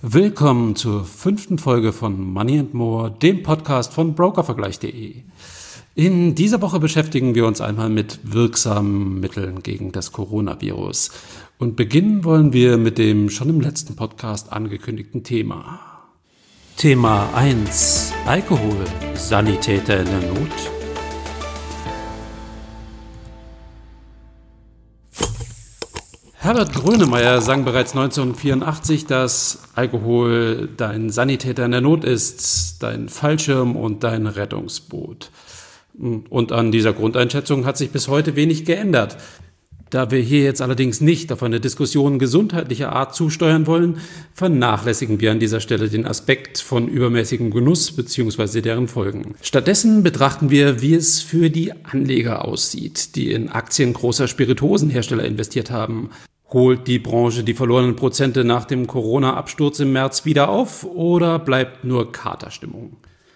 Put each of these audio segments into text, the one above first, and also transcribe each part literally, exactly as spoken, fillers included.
Willkommen zur fünften Folge von Money and More, dem Podcast von Brokervergleich punkt de. In dieser Woche beschäftigen wir uns einmal mit wirksamen Mitteln gegen das Coronavirus. Und beginnen wollen wir mit dem schon im letzten Podcast angekündigten Thema. Thema eins. Alkohol. Sanitäter in der Not. Herbert Grönemeyer sang bereits neunzehnhundertvierundachtzig, dass Alkohol dein Sanitäter in der Not ist, dein Fallschirm und dein Rettungsboot. Und an dieser Grundeinschätzung hat sich bis heute wenig geändert. Da wir hier jetzt allerdings nicht auf eine Diskussion gesundheitlicher Art zusteuern wollen, vernachlässigen wir an dieser Stelle den Aspekt von übermäßigem Genuss bzw. deren Folgen. Stattdessen betrachten wir, wie es für die Anleger aussieht, die in Aktien großer Spirituosenhersteller investiert haben. Holt die Branche die verlorenen Prozente nach dem Corona-Absturz im März wieder auf oder bleibt nur Katerstimmung?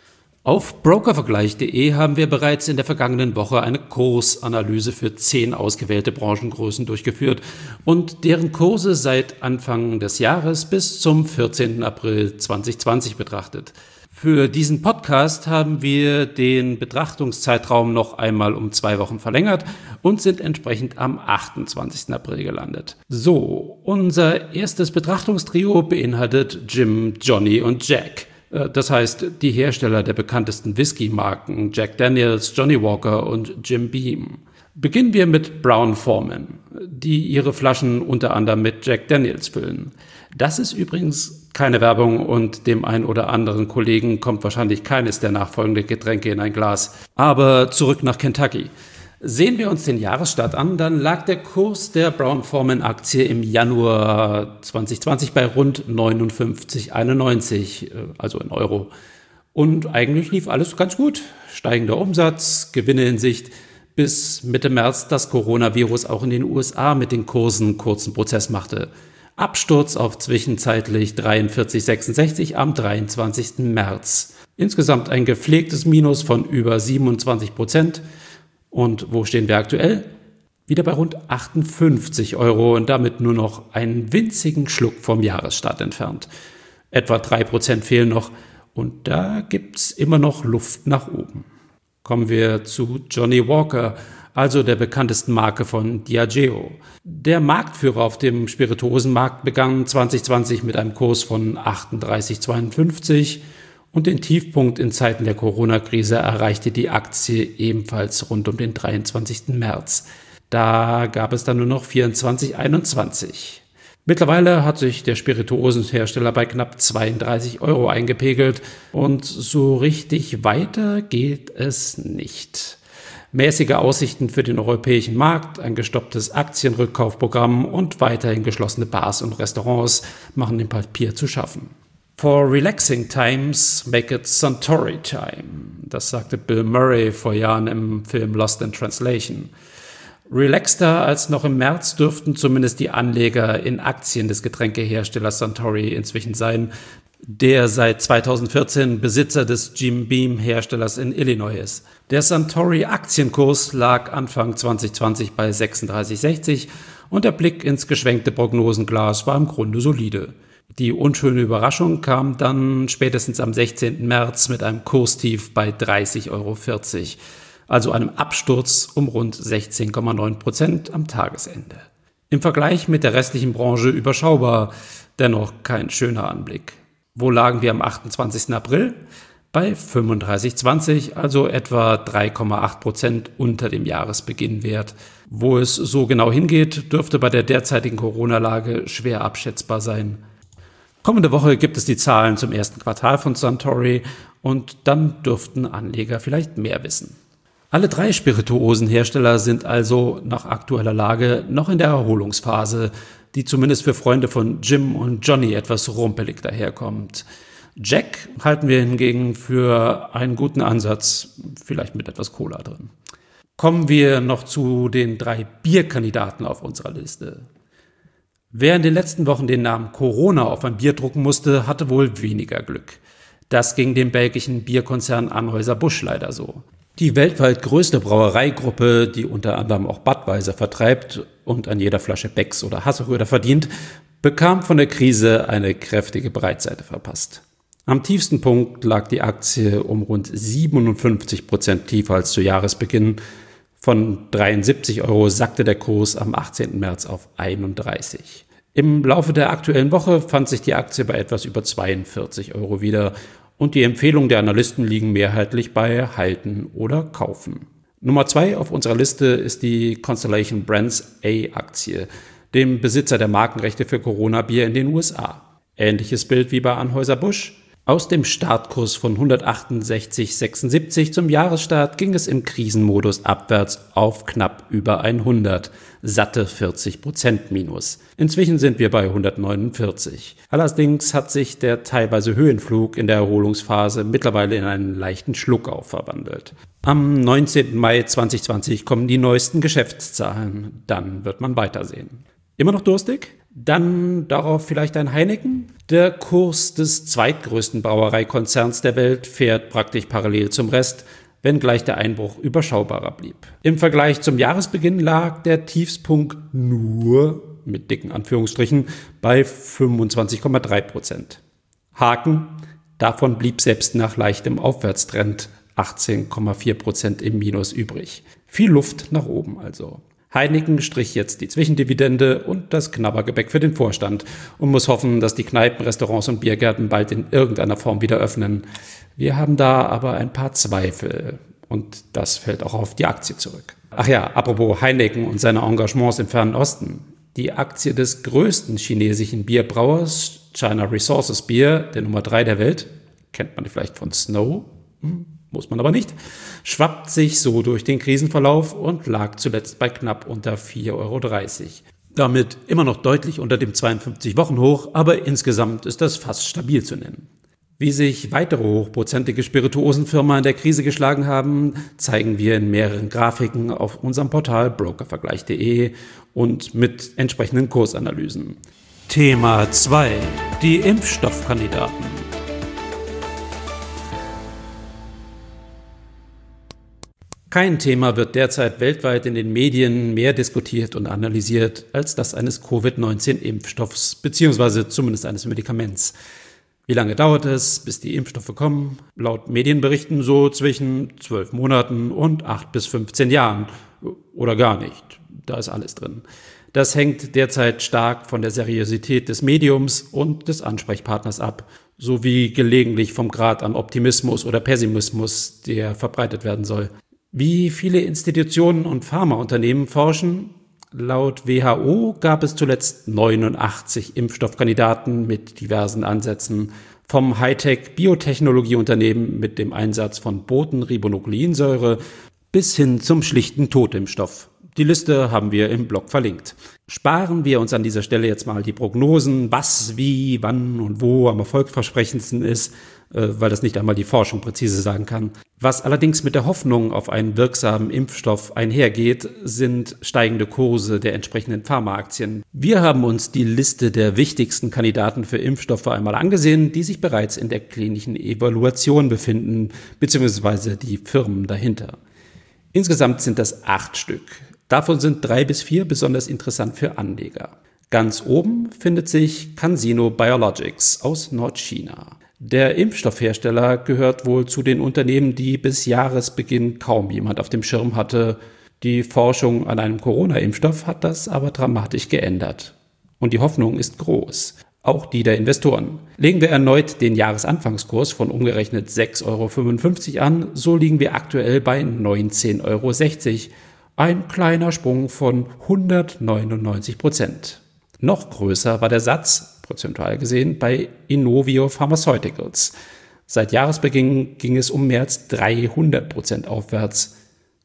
Auf Brokervergleich punkt de haben wir bereits in der vergangenen Woche eine Kursanalyse für zehn ausgewählte Branchengrößen durchgeführt und deren Kurse seit Anfang des Jahres bis zum vierzehnten April zweitausendzwanzig betrachtet. Für diesen Podcast haben wir den Betrachtungszeitraum noch einmal um zwei Wochen verlängert und sind entsprechend am achtundzwanzigsten April gelandet. So, unser erstes Betrachtungstrio beinhaltet Jim, Johnny und Jack. Das heißt, die Hersteller der bekanntesten Whisky-Marken Jack Daniels, Johnny Walker und Jim Beam. Beginnen wir mit Brown-Forman, die ihre Flaschen unter anderem mit Jack Daniels füllen. Das ist übrigens keine Werbung und dem einen oder anderen Kollegen kommt wahrscheinlich keines der nachfolgenden Getränke in ein Glas. Aber zurück nach Kentucky. Sehen wir uns den Jahresstart an, dann lag der Kurs der Brown-Forman-Aktie im Januar zweitausendzwanzig bei rund neunundfünfzig Komma einundneunzig, also in Euro. Und eigentlich lief alles ganz gut. Steigender Umsatz, Gewinne in Sicht, bis Mitte März das Coronavirus auch in den U S A mit den Kursen kurzen Prozess machte. Absturz auf zwischenzeitlich dreiundvierzig Komma sechsundsechzig am dreiundzwanzigsten März. Insgesamt ein gepflegtes Minus von über siebenundzwanzig Prozent. Und wo stehen wir aktuell? Wieder bei rund achtundfünfzig Euro und damit nur noch einen winzigen Schluck vom Jahresstart entfernt. Etwa drei Prozent fehlen noch und da gibt's immer noch Luft nach oben. Kommen wir zu Johnny Walker, also der bekanntesten Marke von Diageo. Der Marktführer auf dem Spirituosenmarkt begann zweitausendzwanzig mit einem Kurs von achtunddreißig Komma zweiundfünfzig und den Tiefpunkt in Zeiten der Corona-Krise erreichte die Aktie ebenfalls rund um den dreiundzwanzigsten März. Da gab es dann nur noch vierundzwanzig Komma einundzwanzig. Mittlerweile hat sich der Spirituosenhersteller bei knapp zweiunddreißig Euro eingepegelt und so richtig weiter geht es nicht. Mäßige Aussichten für den europäischen Markt, ein gestopptes Aktienrückkaufprogramm und weiterhin geschlossene Bars und Restaurants machen dem Papier zu schaffen. For relaxing times, make it Suntory time. Das sagte Bill Murray vor Jahren im Film Lost in Translation. Relaxter als noch im März dürften zumindest die Anleger in Aktien des Getränkeherstellers Suntory inzwischen sein, der seit zweitausendvierzehn Besitzer des Jim Beam Herstellers in Illinois ist. Der Suntory Aktienkurs lag Anfang zweitausendzwanzig bei sechsunddreißig Komma sechzig und der Blick ins geschwenkte Prognosenglas war im Grunde solide. Die unschöne Überraschung kam dann spätestens am sechzehnten März mit einem Kurstief bei dreißig Komma vierzig Euro, also einem Absturz um rund sechzehn Komma neun Prozent am Tagesende. Im Vergleich mit der restlichen Branche überschaubar, dennoch kein schöner Anblick. Wo lagen wir am achtundzwanzigsten April? Bei fünfunddreißig Komma zwanzig, also etwa drei Komma acht Prozent unter dem Jahresbeginnwert. Wo es so genau hingeht, dürfte bei der derzeitigen Corona-Lage schwer abschätzbar sein. Kommende Woche gibt es die Zahlen zum ersten Quartal von Suntory und dann dürften Anleger vielleicht mehr wissen. Alle drei Spirituosenhersteller sind also nach aktueller Lage noch in der Erholungsphase, die zumindest für Freunde von Jim und Johnny etwas rumpelig daherkommt. Jack halten wir hingegen für einen guten Ansatz, vielleicht mit etwas Cola drin. Kommen wir noch zu den drei Bierkandidaten auf unserer Liste. Wer in den letzten Wochen den Namen Corona auf ein Bier drucken musste, hatte wohl weniger Glück. Das ging dem belgischen Bierkonzern Anheuser-Busch leider so. Die weltweit größte Brauereigruppe, die unter anderem auch Budweiser vertreibt und an jeder Flasche Becks oder Hasseröder verdient, bekam von der Krise eine kräftige Breitseite verpasst. Am tiefsten Punkt lag die Aktie um rund siebenundfünfzig Prozent tiefer als zu Jahresbeginn. Von dreiundsiebzig Euro sackte der Kurs am achtzehnten März auf einunddreißig. Im Laufe der aktuellen Woche fand sich die Aktie bei etwas über zweiundvierzig Euro wieder und die Empfehlungen der Analysten liegen mehrheitlich bei Halten oder Kaufen. Nummer zwei auf unserer Liste ist die Constellation Brands A-Aktie, dem Besitzer der Markenrechte für Corona-Bier in den U S A. Ähnliches Bild wie bei Anheuser-Busch. Aus dem Startkurs von hundertachtundsechzig Komma sechsundsiebzig zum Jahresstart ging es im Krisenmodus abwärts auf knapp über hundert, satte vierzig Prozent Minus. Inzwischen sind wir bei hundertneunundvierzig. Allerdings hat sich der teilweise Höhenflug in der Erholungsphase mittlerweile in einen leichten Schluckauf verwandelt. Am neunzehnten Mai zweitausendzwanzig kommen die neuesten Geschäftszahlen. Dann wird man weitersehen. Immer noch durstig? Dann darauf vielleicht ein Heineken? Der Kurs des zweitgrößten Brauereikonzerns der Welt fährt praktisch parallel zum Rest, wenngleich der Einbruch überschaubarer blieb. Im Vergleich zum Jahresbeginn lag der Tiefspunkt nur, mit dicken Anführungsstrichen, bei fünfundzwanzig Komma drei Prozent. Haken, davon blieb selbst nach leichtem Aufwärtstrend achtzehn Komma vier Prozent im Minus übrig. Viel Luft nach oben also. Heineken strich jetzt die Zwischendividende und das Knabbergebäck für den Vorstand und muss hoffen, dass die Kneipen, Restaurants und Biergärten bald in irgendeiner Form wieder öffnen. Wir haben da aber ein paar Zweifel und das fällt auch auf die Aktie zurück. Ach ja, apropos Heineken und seine Engagements im Fernen Osten. Die Aktie des größten chinesischen Bierbrauers, China Resources Beer, der Nummer drei der Welt, kennt man vielleicht von Snow, hm. Muss man aber nicht, schwappt sich so durch den Krisenverlauf und lag zuletzt bei knapp unter vier Euro dreißig. Damit immer noch deutlich unter dem zweiundfünfzig-Wochen-Hoch, aber insgesamt ist das fast stabil zu nennen. Wie sich weitere hochprozentige Spirituosenfirmen in der Krise geschlagen haben, zeigen wir in mehreren Grafiken auf unserem Portal brokervergleich punkt de und mit entsprechenden Kursanalysen. Thema zwei. Die Impfstoffkandidaten. Kein Thema wird derzeit weltweit in den Medien mehr diskutiert und analysiert als das eines Covid neunzehn Impfstoffs bzw. zumindest eines Medikaments. Wie lange dauert es, bis die Impfstoffe kommen? Laut Medienberichten so zwischen zwölf Monaten und acht bis fünfzehn Jahren. Oder gar nicht. Da ist alles drin. Das hängt derzeit stark von der Seriosität des Mediums und des Ansprechpartners ab, sowie gelegentlich vom Grad an Optimismus oder Pessimismus, der verbreitet werden soll. Wie viele Institutionen und Pharmaunternehmen forschen? Laut W H O gab es zuletzt neunundachtzig Impfstoffkandidaten mit diversen Ansätzen, vom Hightech-Biotechnologieunternehmen mit dem Einsatz von Botenribonukleinsäure bis hin zum schlichten Totimpfstoff. Die Liste haben wir im Blog verlinkt. Sparen wir uns an dieser Stelle jetzt mal die Prognosen, was, wie, wann und wo am erfolgsversprechendsten ist, weil das nicht einmal die Forschung präzise sagen kann. Was allerdings mit der Hoffnung auf einen wirksamen Impfstoff einhergeht, sind steigende Kurse der entsprechenden Pharmaaktien. Wir haben uns die Liste der wichtigsten Kandidaten für Impfstoffe einmal angesehen, die sich bereits in der klinischen Evaluation befinden, beziehungsweise die Firmen dahinter. Insgesamt sind das acht Stück. Davon sind drei bis vier besonders interessant für Anleger. Ganz oben findet sich CanSino Biologics aus Nordchina. Der Impfstoffhersteller gehört wohl zu den Unternehmen, die bis Jahresbeginn kaum jemand auf dem Schirm hatte. Die Forschung an einem Corona-Impfstoff hat das aber dramatisch geändert. Und die Hoffnung ist groß. Auch die der Investoren. Legen wir erneut den Jahresanfangskurs von umgerechnet sechs Euro fünfundfünfzig an, so liegen wir aktuell bei neunzehn Euro sechzig. Ein kleiner Sprung von hundertneunundneunzig Prozent. Noch größer war der Satz, prozentual gesehen, bei Inovio Pharmaceuticals. Seit Jahresbeginn ging es um mehr als dreihundert Prozent aufwärts.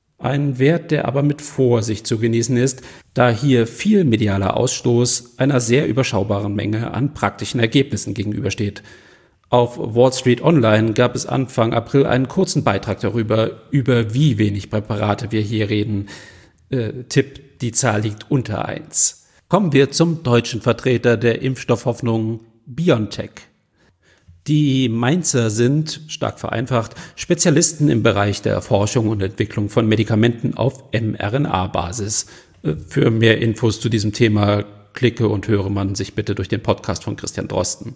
Ein Wert, der aber mit Vorsicht zu genießen ist, da hier viel medialer Ausstoß einer sehr überschaubaren Menge an praktischen Ergebnissen gegenübersteht. Auf Wall Street Online gab es Anfang April einen kurzen Beitrag darüber, über wie wenig Präparate wir hier reden. Äh, Tipp, die Zahl liegt unter eins. Kommen wir zum deutschen Vertreter der Impfstoffhoffnung, BioNTech. Die Mainzer sind, stark vereinfacht, Spezialisten im Bereich der Erforschung und Entwicklung von Medikamenten auf mRNA-Basis. Für mehr Infos zu diesem Thema klicke und höre man sich bitte durch den Podcast von Christian Drosten.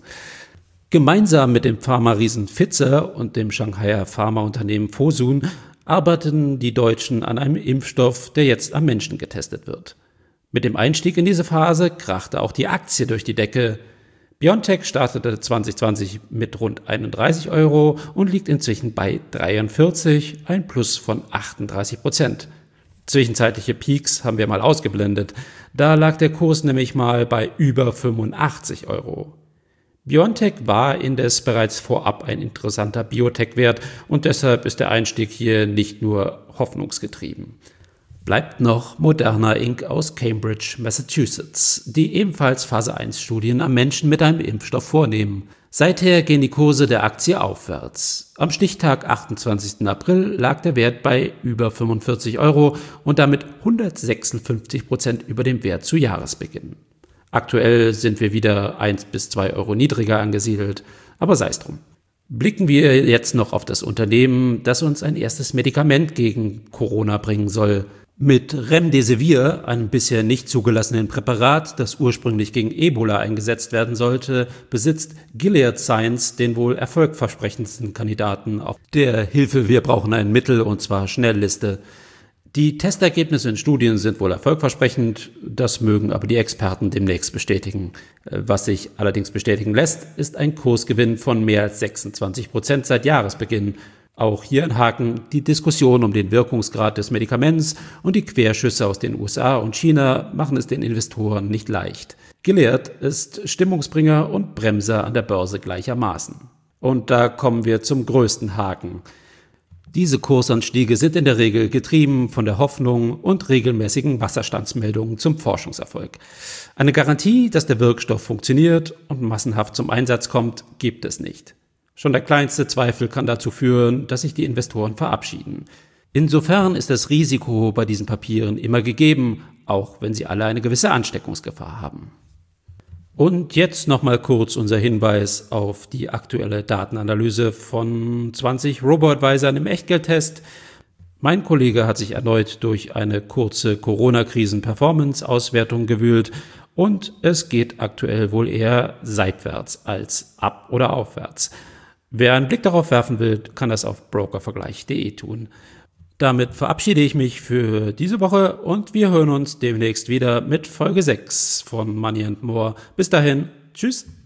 Gemeinsam mit dem Pharma-Riesen Pfizer und dem Shanghaier Pharmaunternehmen Fosun arbeiten die Deutschen an einem Impfstoff, der jetzt am Menschen getestet wird. Mit dem Einstieg in diese Phase krachte auch die Aktie durch die Decke. BioNTech startete zwanzig zwanzig mit rund einunddreißig Euro und liegt inzwischen bei dreiundvierzig, ein Plus von achtunddreißig Prozent. Zwischenzeitliche Peaks haben wir mal ausgeblendet. Da lag der Kurs nämlich mal bei über fünfundachtzig Euro. BioNTech war indes bereits vorab ein interessanter Biotech-Wert und deshalb ist der Einstieg hier nicht nur hoffnungsgetrieben. Bleibt noch Moderna Incorporated aus Cambridge, Massachusetts, die ebenfalls Phase eins Studien am Menschen mit einem Impfstoff vornehmen. Seither gehen die Kurse der Aktie aufwärts. Am Stichtag achtundzwanzigsten April lag der Wert bei über fünfundvierzig Euro und damit hundertsechsundfünfzig Prozent über dem Wert zu Jahresbeginn. Aktuell sind wir wieder eins bis zwei Euro niedriger angesiedelt, aber sei es drum. Blicken wir jetzt noch auf das Unternehmen, das uns ein erstes Medikament gegen Corona bringen soll. Mit Remdesivir, einem bisher nicht zugelassenen Präparat, das ursprünglich gegen Ebola eingesetzt werden sollte, besitzt Gilead Sciences den wohl erfolgversprechendsten Kandidaten auf der Hilfe, wir brauchen ein Mittel und zwar Schnellliste. Die Testergebnisse in Studien sind wohl erfolgversprechend, das mögen aber die Experten demnächst bestätigen. Was sich allerdings bestätigen lässt, ist ein Kursgewinn von mehr als sechsundzwanzig Prozent seit Jahresbeginn. Auch hier ein Haken: Die Diskussion um den Wirkungsgrad des Medikaments und die Querschüsse aus den U S A und China machen es den Investoren nicht leicht. Gilead ist Stimmungsbringer und Bremser an der Börse gleichermaßen. Und da kommen wir zum größten Haken. Diese Kursanstiege sind in der Regel getrieben von der Hoffnung und regelmäßigen Wasserstandsmeldungen zum Forschungserfolg. Eine Garantie, dass der Wirkstoff funktioniert und massenhaft zum Einsatz kommt, gibt es nicht. Schon der kleinste Zweifel kann dazu führen, dass sich die Investoren verabschieden. Insofern ist das Risiko bei diesen Papieren immer gegeben, auch wenn sie alle eine gewisse Ansteckungsgefahr haben. Und jetzt nochmal kurz unser Hinweis auf die aktuelle Datenanalyse von zwanzig Robo-Advisern im Echtgeldtest. Mein Kollege hat sich erneut durch eine kurze Corona-Krisen-Performance-Auswertung gewühlt und es geht aktuell wohl eher seitwärts als ab- oder aufwärts. Wer einen Blick darauf werfen will, kann das auf brokervergleich punkt de tun. Damit verabschiede ich mich für diese Woche und wir hören uns demnächst wieder mit Folge sechs von Money and More. Bis dahin, tschüss.